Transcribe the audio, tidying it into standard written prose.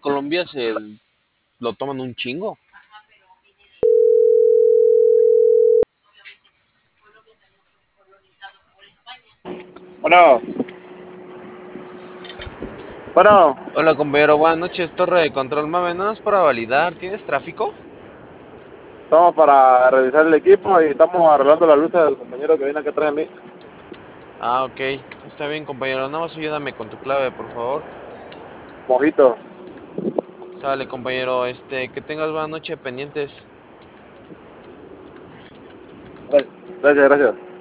Colombia se lo toman un chingo. Bueno, bueno, Hola compañero, buenas noches, Torre de Control Mame, nada más para validar, ¿tienes tráfico? estamos para revisar el equipo y estamos arreglando la luz del compañero que viene acá atrás de mí. Ah, ok, está bien compañero, nada más ayúdame con tu clave, por favor. Mojito. Sale compañero, que tengas buena noche pendientes. Gracias, gracias.